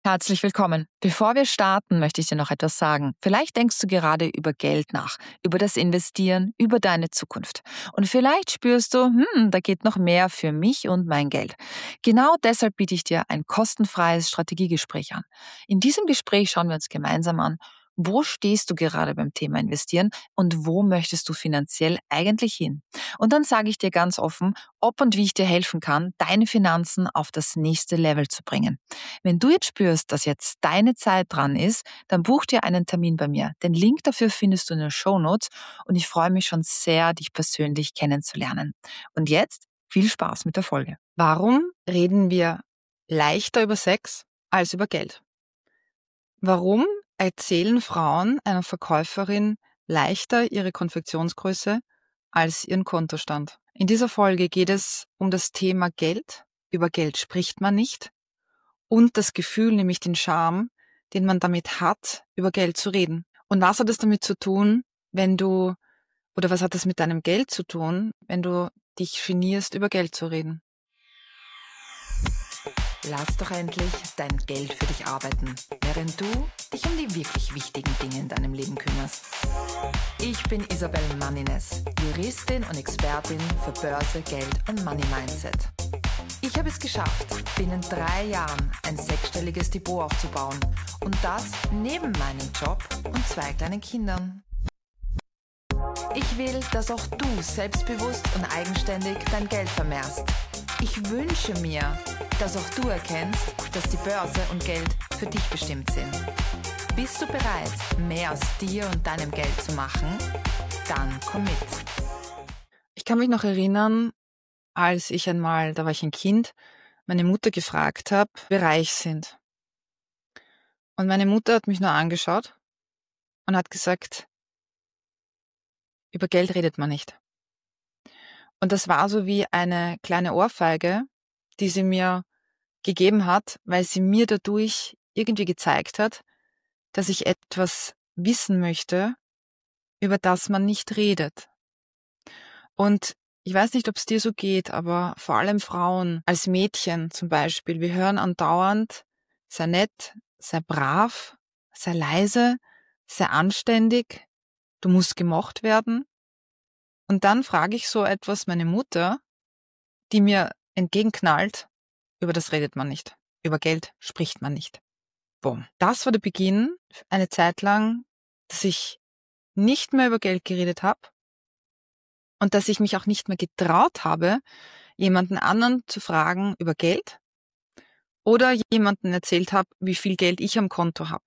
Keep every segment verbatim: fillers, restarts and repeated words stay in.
Herzlich willkommen. Bevor wir starten, möchte ich dir noch etwas sagen. Vielleicht denkst du gerade über Geld nach, über das Investieren, über deine Zukunft. Und vielleicht spürst du, hm, da geht noch mehr für mich und mein Geld. Genau deshalb biete ich dir ein kostenfreies Strategiegespräch an. In diesem Gespräch schauen wir uns gemeinsam an, wo stehst du gerade beim Thema Investieren und wo möchtest du finanziell eigentlich hin? Und dann sage ich dir ganz offen, ob und wie ich dir helfen kann, deine Finanzen auf das nächste Level zu bringen. Wenn du jetzt spürst, dass jetzt deine Zeit dran ist, dann buch dir einen Termin bei mir. Den Link dafür findest du in den Shownotes und ich freue mich schon sehr, dich persönlich kennenzulernen. Und jetzt viel Spaß mit der Folge. Warum reden wir leichter über Sex als über Geld? Warum erzählen Frauen einer Verkäuferin leichter ihre Konfektionsgröße als ihren Kontostand? In dieser Folge geht es um das Thema Geld. Über Geld spricht man nicht. Und das Gefühl, nämlich den Charme, den man damit hat, über Geld zu reden. Und was hat es damit zu tun, wenn du, oder was hat es mit deinem Geld zu tun, wenn du dich genierst, über Geld zu reden? Lass doch endlich dein Geld für dich arbeiten, während du dich um die wirklich wichtigen Dinge in deinem Leben kümmerst. Ich bin Isabel Mannines, Juristin und Expertin für Börse, Geld und Money Mindset. Ich habe es geschafft, binnen drei Jahren ein sechsstelliges Depot aufzubauen und das neben meinem Job und zwei kleinen Kindern. Ich will, dass auch du selbstbewusst und eigenständig dein Geld vermehrst. Ich wünsche mir, dass auch du erkennst, dass die Börse und Geld für dich bestimmt sind. Bist du bereit, mehr aus dir und deinem Geld zu machen? Dann komm mit. Ich kann mich noch erinnern, als ich einmal, da war ich ein Kind, meine Mutter gefragt habe, wie wir reich sind. Und meine Mutter hat mich nur angeschaut und hat gesagt, über Geld redet man nicht. Und das war so wie eine kleine Ohrfeige, die sie mir gegeben hat, weil sie mir dadurch irgendwie gezeigt hat, dass ich etwas wissen möchte, über das man nicht redet. Und ich weiß nicht, ob es dir so geht, aber vor allem Frauen, als Mädchen zum Beispiel, wir hören andauernd, sei nett, sei brav, sei leise, sei anständig, du musst gemocht werden. Und dann frage ich so etwas meine Mutter, die mir entgegenknallt, über das redet man nicht, über Geld spricht man nicht. Boom. Das war der Beginn, eine Zeit lang, dass ich nicht mehr über Geld geredet habe und dass ich mich auch nicht mehr getraut habe, jemanden anderen zu fragen über Geld oder jemanden erzählt habe, wie viel Geld ich am Konto habe.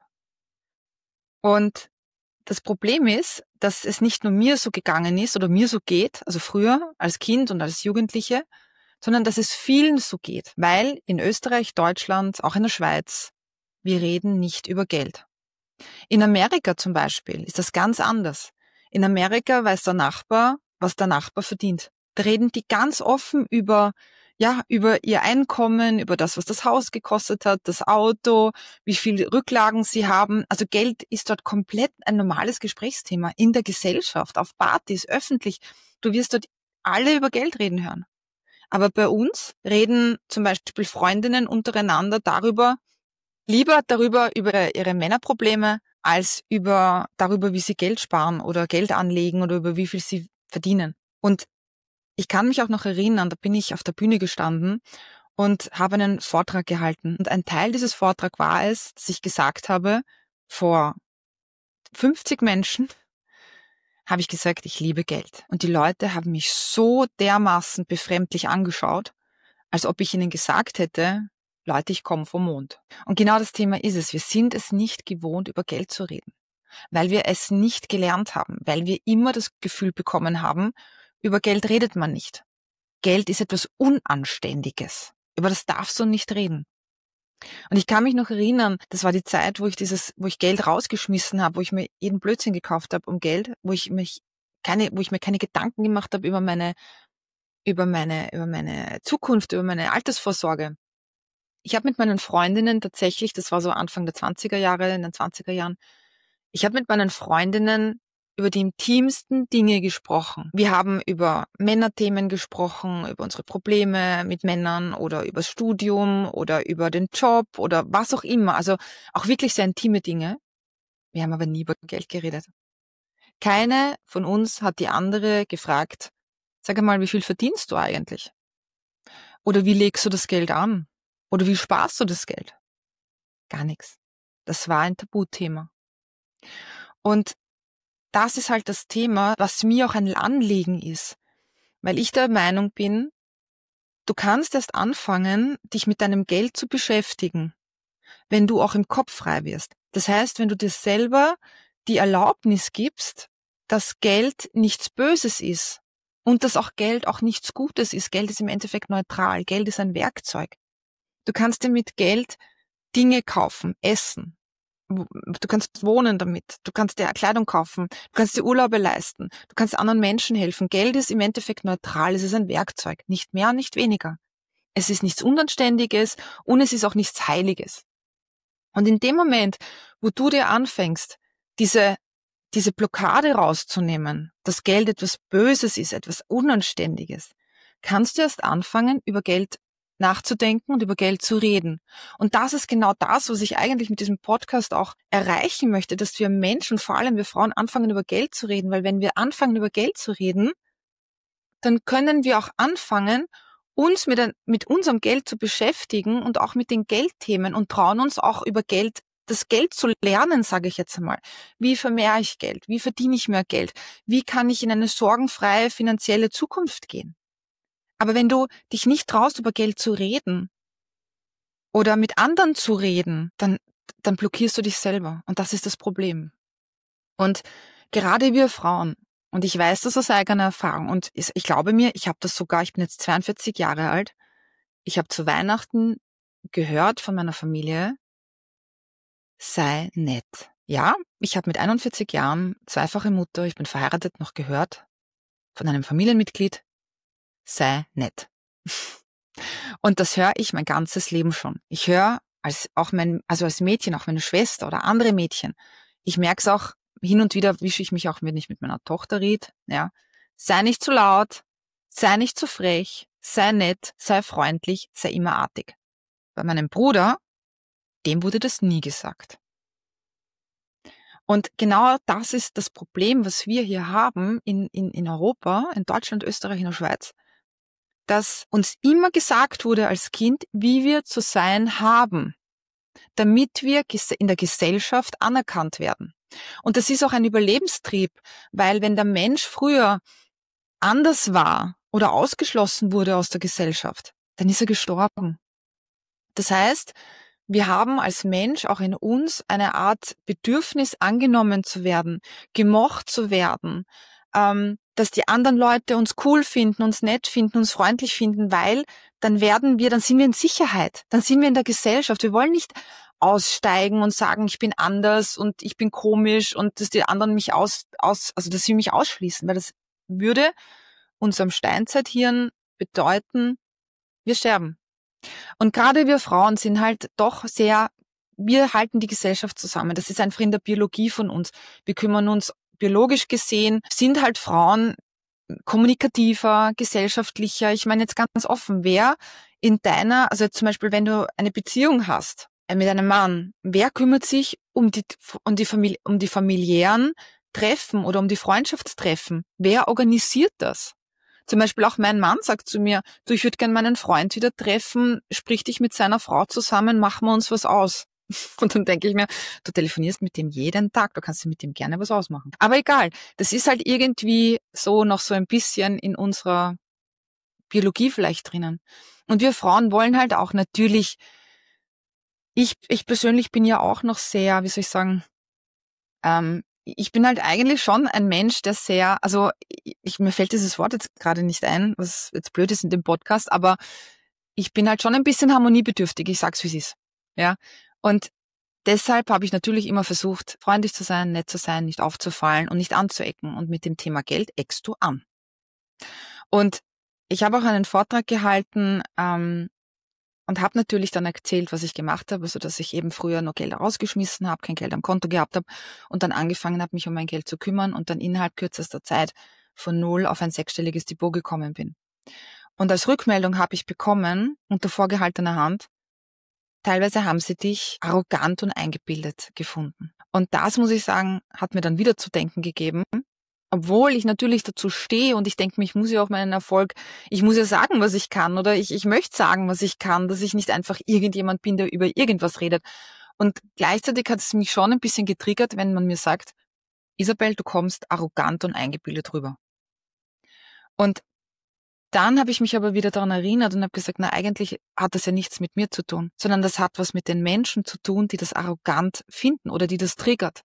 Und das Problem ist, dass es nicht nur mir so gegangen ist oder mir so geht, also früher als Kind und als Jugendliche, sondern dass es vielen so geht, weil in Österreich, Deutschland, auch in der Schweiz, wir reden nicht über Geld. In Amerika zum Beispiel ist das ganz anders. In Amerika weiß der Nachbar, was der Nachbar verdient. Da reden die ganz offen über, ja, über ihr Einkommen, über das, was das Haus gekostet hat, das Auto, wie viel Rücklagen sie haben. Also Geld ist dort komplett ein normales Gesprächsthema in der Gesellschaft, auf Partys, öffentlich. Du wirst dort alle über Geld reden hören. Aber bei uns reden zum Beispiel Freundinnen untereinander darüber, lieber darüber, über ihre Männerprobleme, als über darüber, wie sie Geld sparen oder Geld anlegen oder über wie viel sie verdienen. Und ich kann mich auch noch erinnern, da bin ich auf der Bühne gestanden und habe einen Vortrag gehalten. Und ein Teil dieses Vortrags war es, dass ich gesagt habe, vor fünfzig Menschen habe ich gesagt, ich liebe Geld. Und die Leute haben mich so dermaßen befremdlich angeschaut, als ob ich ihnen gesagt hätte, Leute, ich komme vom Mond. Und genau das Thema ist es. Wir sind es nicht gewohnt, über Geld zu reden, weil wir es nicht gelernt haben, weil wir immer das Gefühl bekommen haben, über Geld redet man nicht. Geld ist etwas Unanständiges. Über das darfst du nicht reden. Und ich kann mich noch erinnern, das war die Zeit, wo ich dieses, wo ich Geld rausgeschmissen habe, wo ich mir jeden Blödsinn gekauft habe um Geld, wo ich mich keine, wo ich mir keine Gedanken gemacht habe über meine, über meine, über meine Zukunft, über meine Altersvorsorge. Ich habe mit meinen Freundinnen tatsächlich, das war so Anfang der zwanziger Jahre, in den zwanziger Jahren, ich habe mit meinen Freundinnen über die intimsten Dinge gesprochen. Wir haben über Männerthemen gesprochen, über unsere Probleme mit Männern oder über das Studium oder über den Job oder was auch immer. Also auch wirklich sehr intime Dinge. Wir haben aber nie über Geld geredet. Keine von uns hat die andere gefragt, sag einmal, wie viel verdienst du eigentlich? Oder wie legst du das Geld an? Oder wie sparst du das Geld? Gar nichts. Das war ein Tabuthema. Und das ist halt das Thema, was mir auch ein Anliegen ist, weil ich der Meinung bin, du kannst erst anfangen, dich mit deinem Geld zu beschäftigen, wenn du auch im Kopf frei wirst. Das heißt, wenn du dir selber die Erlaubnis gibst, dass Geld nichts Böses ist und dass auch Geld auch nichts Gutes ist. Geld ist im Endeffekt neutral. Geld ist ein Werkzeug. Du kannst dir mit Geld Dinge kaufen, essen. Du kannst wohnen damit, du kannst dir Kleidung kaufen, du kannst dir Urlaube leisten, du kannst anderen Menschen helfen. Geld ist im Endeffekt neutral, es ist ein Werkzeug, nicht mehr, nicht weniger. Es ist nichts Unanständiges und es ist auch nichts Heiliges. Und in dem Moment, wo du dir anfängst, diese, diese Blockade rauszunehmen, dass Geld etwas Böses ist, etwas Unanständiges, kannst du erst anfangen, über Geld nachzudenken und über Geld zu reden. Und das ist genau das, was ich eigentlich mit diesem Podcast auch erreichen möchte, dass wir Menschen, vor allem wir Frauen, anfangen über Geld zu reden, weil wenn wir anfangen über Geld zu reden, dann können wir auch anfangen, uns mit, ein, mit unserem Geld zu beschäftigen und auch mit den Geldthemen und trauen uns auch über Geld, das Geld zu lernen, sage ich jetzt einmal. Wie vermehre ich Geld? Wie verdiene ich mehr Geld? Wie kann ich in eine sorgenfreie finanzielle Zukunft gehen? Aber wenn du dich nicht traust, über Geld zu reden oder mit anderen zu reden, dann, dann blockierst du dich selber. Und das ist das Problem. Und gerade wir Frauen, und ich weiß das aus eigener Erfahrung, und ich glaube mir, ich habe das sogar, ich bin jetzt zweiundvierzig Jahre alt, ich habe zu Weihnachten gehört von meiner Familie, sei nett. Ja, ich habe mit einundvierzig Jahren, zweifache Mutter, ich bin verheiratet, noch gehört von einem Familienmitglied, sei nett. Und das höre ich mein ganzes Leben schon. Ich höre als auch mein, also als Mädchen, auch meine Schwester oder andere Mädchen. Ich merke es auch, hin und wieder wische ich mich auch, wenn ich mit meiner Tochter rede. Ja, sei nicht zu laut, sei nicht zu frech, sei nett, sei freundlich, sei immer artig. Bei meinem Bruder, dem wurde das nie gesagt. Und genau das ist das Problem, was wir hier haben in, in, in Europa, in Deutschland, Österreich, in der Schweiz, dass uns immer gesagt wurde als Kind, wie wir zu sein haben, damit wir in der Gesellschaft anerkannt werden. Und das ist auch ein Überlebenstrieb, weil wenn der Mensch früher anders war oder ausgeschlossen wurde aus der Gesellschaft, dann ist er gestorben. Das heißt, wir haben als Mensch auch in uns eine Art Bedürfnis, angenommen zu werden, gemocht zu werden, ähm, dass die anderen Leute uns cool finden, uns nett finden, uns freundlich finden, weil dann werden wir, dann sind wir in Sicherheit, dann sind wir in der Gesellschaft. Wir wollen nicht aussteigen und sagen, ich bin anders und ich bin komisch und dass die anderen mich aus, aus also dass sie mich ausschließen, weil das würde unserem Steinzeithirn bedeuten, wir sterben. Und gerade wir Frauen sind halt doch sehr, wir halten die Gesellschaft zusammen. Das ist einfach in der Biologie von uns. Wir kümmern uns biologisch gesehen, sind halt Frauen kommunikativer, gesellschaftlicher. Ich meine jetzt ganz offen, wer in deiner, also zum Beispiel, wenn du eine Beziehung hast mit einem Mann, wer kümmert sich um die, um die, Famili- um die familiären Treffen oder um die Freundschaftstreffen? Wer organisiert das? Zum Beispiel auch mein Mann sagt zu mir, du, ich würde gerne meinen Freund wieder treffen, sprich dich mit seiner Frau zusammen, machen wir uns was aus. Und dann denke ich mir, du telefonierst mit dem jeden Tag, du kannst mit dem gerne was ausmachen. Aber egal, das ist halt irgendwie so noch so ein bisschen in unserer Biologie vielleicht drinnen. Und wir Frauen wollen halt auch natürlich, ich, ich persönlich bin ja auch noch sehr, wie soll ich sagen, ähm, ich bin halt eigentlich schon ein Mensch, der sehr, also ich, mir fällt dieses Wort jetzt gerade nicht ein, was jetzt blöd ist in dem Podcast, aber ich bin halt schon ein bisschen harmoniebedürftig, ich sag's wie es ist. Ja. Und deshalb habe ich natürlich immer versucht, freundlich zu sein, nett zu sein, nicht aufzufallen und nicht anzuecken. Und mit dem Thema Geld eckst du an. Und ich habe auch einen Vortrag gehalten, ähm, Und habe natürlich dann erzählt, was ich gemacht habe, also dass ich eben früher nur Geld rausgeschmissen habe, kein Geld am Konto gehabt habe und dann angefangen habe, mich um mein Geld zu kümmern und dann innerhalb kürzester Zeit von null auf ein sechsstelliges Depot gekommen bin. Und als Rückmeldung habe ich bekommen, unter vorgehaltener Hand, teilweise haben sie dich arrogant und eingebildet gefunden. Und das, muss ich sagen, hat mir dann wieder zu denken gegeben, obwohl ich natürlich dazu stehe und ich denke mir, ich muss ja auch meinen Erfolg, ich muss ja sagen, was ich kann oder ich, ich möchte sagen, was ich kann, dass ich nicht einfach irgendjemand bin, der über irgendwas redet. Und gleichzeitig hat es mich schon ein bisschen getriggert, wenn man mir sagt, Isabel, du kommst arrogant und eingebildet rüber. Und dann habe ich mich aber wieder daran erinnert und habe gesagt, na eigentlich hat das ja nichts mit mir zu tun, sondern das hat was mit den Menschen zu tun, die das arrogant finden oder die das triggert.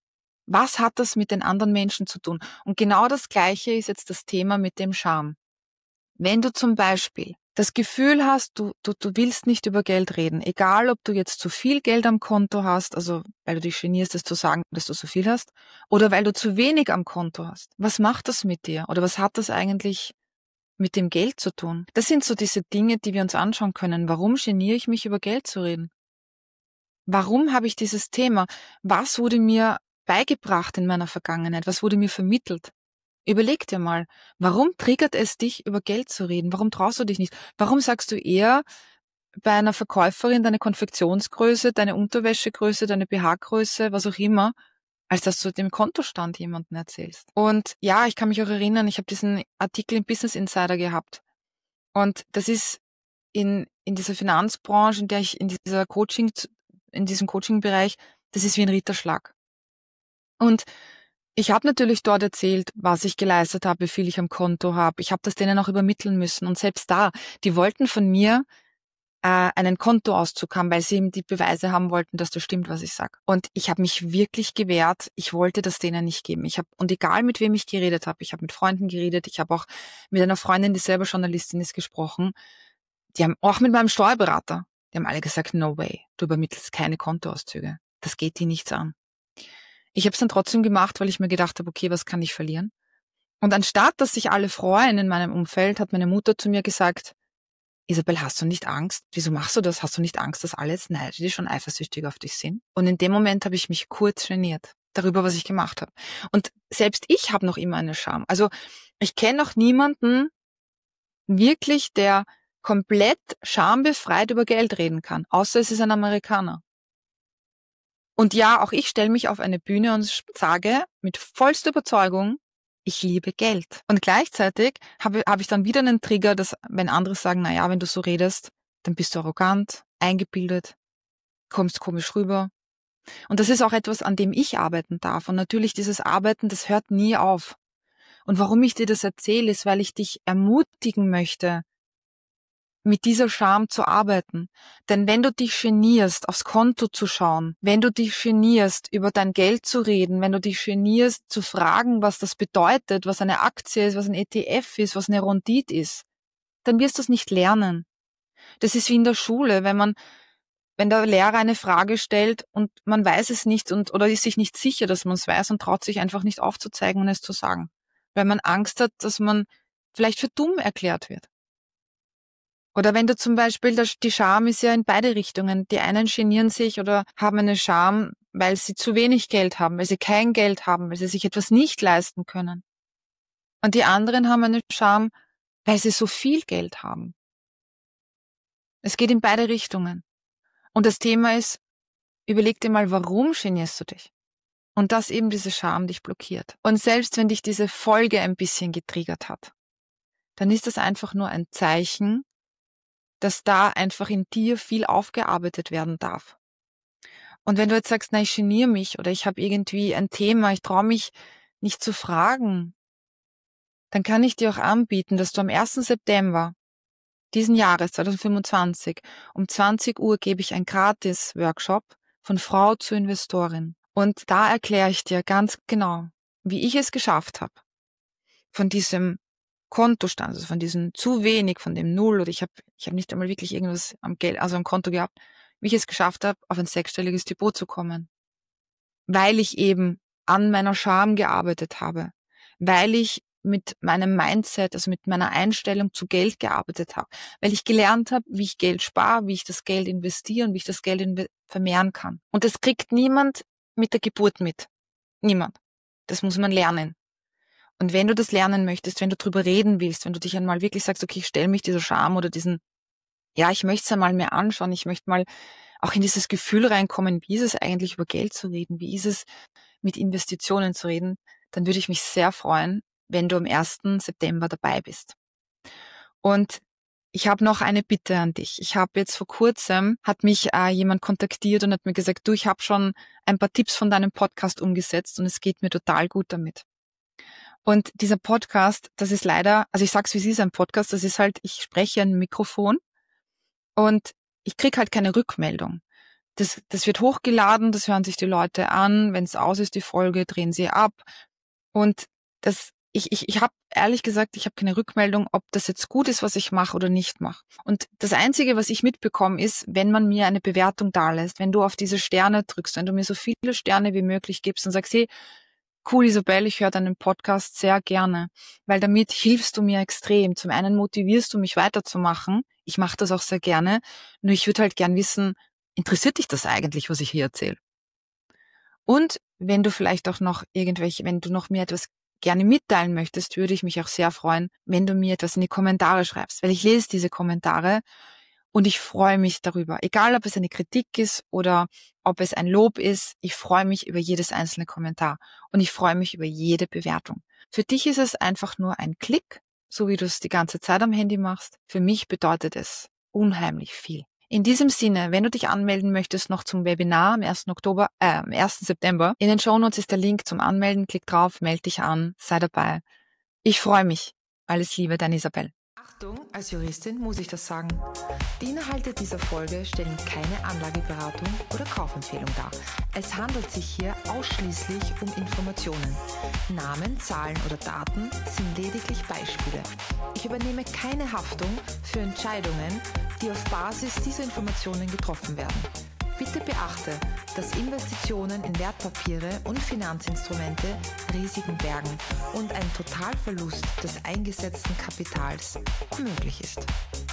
Was hat das mit den anderen Menschen zu tun? Und genau das Gleiche ist jetzt das Thema mit dem Scham. Wenn du zum Beispiel das Gefühl hast, du, du, du willst nicht über Geld reden, egal ob du jetzt zu viel Geld am Konto hast, also weil du dich genierst, es zu sagen, dass du so viel hast, oder weil du zu wenig am Konto hast. Was macht das mit dir? Oder was hat das eigentlich mit dem Geld zu tun? Das sind so diese Dinge, die wir uns anschauen können. Warum geniere ich mich, über Geld zu reden? Warum habe ich dieses Thema? Was wurde mir beigebracht in meiner Vergangenheit? Was wurde mir vermittelt? Überleg dir mal, warum triggert es dich, über Geld zu reden? Warum traust du dich nicht? Warum sagst du eher bei einer Verkäuferin deine Konfektionsgröße, deine Unterwäschegröße, deine B H-Größe, was auch immer, als dass du dem Kontostand jemandem erzählst? Und ja, ich kann mich auch erinnern, ich habe diesen Artikel im Business Insider gehabt. Und das ist in, in dieser Finanzbranche, in der ich, in dieser Coaching, in diesem Coaching-Bereich, das ist wie ein Ritterschlag. Und ich habe natürlich dort erzählt, was ich geleistet habe, wie viel ich am Konto habe. Ich habe das denen auch übermitteln müssen. Und selbst da, die wollten von mir äh, einen Kontoauszug haben, weil sie eben die Beweise haben wollten, dass das stimmt, was ich sage. Und ich habe mich wirklich gewehrt. Ich wollte das denen nicht geben. Ich habe und egal mit wem ich geredet habe, ich habe mit Freunden geredet, ich habe auch mit einer Freundin, die selber Journalistin ist, gesprochen. Die haben auch mit meinem Steuerberater. Die haben alle gesagt, no way, du übermittelst keine Kontoauszüge. Das geht die nichts an. Ich habe es dann trotzdem gemacht, weil ich mir gedacht habe, okay, was kann ich verlieren? Und anstatt, dass sich alle freuen in meinem Umfeld, hat meine Mutter zu mir gesagt, Isabel, hast du nicht Angst? Wieso machst du das? Hast du nicht Angst, dass alle jetzt neidisch und eifersüchtig auf dich sind? Und in dem Moment habe ich mich kurz geniert darüber, was ich gemacht habe. Und selbst ich habe noch immer eine Scham. Also ich kenne noch niemanden wirklich, der komplett schambefreit über Geld reden kann, außer es ist ein Amerikaner. Und ja, auch ich stelle mich auf eine Bühne und sage mit vollster Überzeugung, ich liebe Geld. Und gleichzeitig habe, habe ich dann wieder einen Trigger, dass wenn andere sagen, na ja, wenn du so redest, dann bist du arrogant, eingebildet, kommst komisch rüber. Und das ist auch etwas, an dem ich arbeiten darf. Und natürlich dieses Arbeiten, das hört nie auf. Und warum ich dir das erzähle, ist, weil ich dich ermutigen möchte, mit dieser Scham zu arbeiten. Denn wenn du dich genierst, aufs Konto zu schauen, wenn du dich genierst, über dein Geld zu reden, wenn du dich genierst, zu fragen, was das bedeutet, was eine Aktie ist, was ein E T F ist, was eine Rendite ist, dann wirst du es nicht lernen. Das ist wie in der Schule, wenn man, wenn der Lehrer eine Frage stellt und man weiß es nicht und oder ist sich nicht sicher, dass man es weiß und traut sich einfach nicht aufzuzeigen und es zu sagen. Weil man Angst hat, dass man vielleicht für dumm erklärt wird. Oder wenn du zum Beispiel, die Scham ist ja in beide Richtungen. Die einen genieren sich oder haben eine Scham, weil sie zu wenig Geld haben, weil sie kein Geld haben, weil sie sich etwas nicht leisten können. Und die anderen haben eine Scham, weil sie so viel Geld haben. Es geht in beide Richtungen. Und das Thema ist, überleg dir mal, warum genierst du dich? Und dass eben diese Scham dich blockiert. Und selbst wenn dich diese Folge ein bisschen getriggert hat, dann ist das einfach nur ein Zeichen, dass da einfach in dir viel aufgearbeitet werden darf. Und wenn du jetzt sagst, na, ich geniere mich oder ich habe irgendwie ein Thema, ich traue mich nicht zu fragen, dann kann ich dir auch anbieten, dass du am ersten September diesen Jahres zwanzig fünfundzwanzig um zwanzig Uhr gebe ich einen Gratis-Workshop von Frau zu Investorin. Und da erkläre ich dir ganz genau, wie ich es geschafft habe, von diesem Kontostand, also von diesem zu wenig, von dem Null, oder ich habe ich hab nicht einmal wirklich irgendwas am Geld, also am Konto gehabt, wie ich es geschafft habe, auf ein sechsstelliges Depot zu kommen. Weil ich eben an meiner Scham gearbeitet habe, weil ich mit meinem Mindset, also mit meiner Einstellung zu Geld gearbeitet habe, weil ich gelernt habe, wie ich Geld spare, wie ich das Geld investiere und wie ich das Geld inve- vermehren kann. Und das kriegt niemand mit der Geburt mit. Niemand. Das muss man lernen. Und wenn du das lernen möchtest, wenn du drüber reden willst, wenn du dich einmal wirklich sagst, okay, ich stelle mich dieser Scham oder diesen, ja, ich möchte es einmal mehr anschauen, ich möchte mal auch in dieses Gefühl reinkommen, wie ist es eigentlich über Geld zu reden, wie ist es mit Investitionen zu reden, dann würde ich mich sehr freuen, wenn du am ersten September dabei bist. Und ich habe noch eine Bitte an dich. Ich habe jetzt vor kurzem, hat mich äh, jemand kontaktiert und hat mir gesagt, du, ich habe schon ein paar Tipps von deinem Podcast umgesetzt und es geht mir total gut damit. Und dieser Podcast, das ist leider, also ich sag's wie es ist, ein Podcast, das ist halt, ich spreche ein Mikrofon und ich krieg halt keine Rückmeldung. Das, das wird hochgeladen, das hören sich die Leute an, wenn es aus ist, die Folge, drehen sie ab. Und das, ich, ich, ich habe ehrlich gesagt, ich habe keine Rückmeldung, ob das jetzt gut ist, was ich mache oder nicht mache. Und das Einzige, was ich mitbekomme, ist, wenn man mir eine Bewertung dalässt, wenn du auf diese Sterne drückst, wenn du mir so viele Sterne wie möglich gibst und sagst, hey, cool, Isabel, ich höre deinen Podcast sehr gerne, weil damit hilfst du mir extrem. Zum einen motivierst du mich weiterzumachen. Ich mache das auch sehr gerne. Nur ich würde halt gern wissen, interessiert dich das eigentlich, was ich hier erzähle? Und wenn du vielleicht auch noch irgendwelche, wenn du noch mir etwas gerne mitteilen möchtest, würde ich mich auch sehr freuen, wenn du mir etwas in die Kommentare schreibst, weil ich lese diese Kommentare und ich freue mich darüber. Egal, ob es eine Kritik ist oder ob es ein Lob ist, ich freue mich über jedes einzelne Kommentar und ich freue mich über jede Bewertung. Für dich ist es einfach nur ein Klick, so wie du es die ganze Zeit am Handy machst. Für mich bedeutet es unheimlich viel. In diesem Sinne, wenn du dich anmelden möchtest noch zum Webinar am ersten Oktober, äh, am ersten September, in den Shownotes ist der Link zum Anmelden. Klick drauf, melde dich an, sei dabei. Ich freue mich. Alles Liebe, deine Isabel. Achtung, als Juristin muss ich das sagen. Die Inhalte dieser Folge stellen keine Anlageberatung oder Kaufempfehlung dar. Es handelt sich hier ausschließlich um Informationen. Namen, Zahlen oder Daten sind lediglich Beispiele. Ich übernehme keine Haftung für Entscheidungen, die auf Basis dieser Informationen getroffen werden. Bitte beachte, dass Investitionen in Wertpapiere und Finanzinstrumente Risiken bergen und ein Totalverlust des eingesetzten Kapitals möglich ist.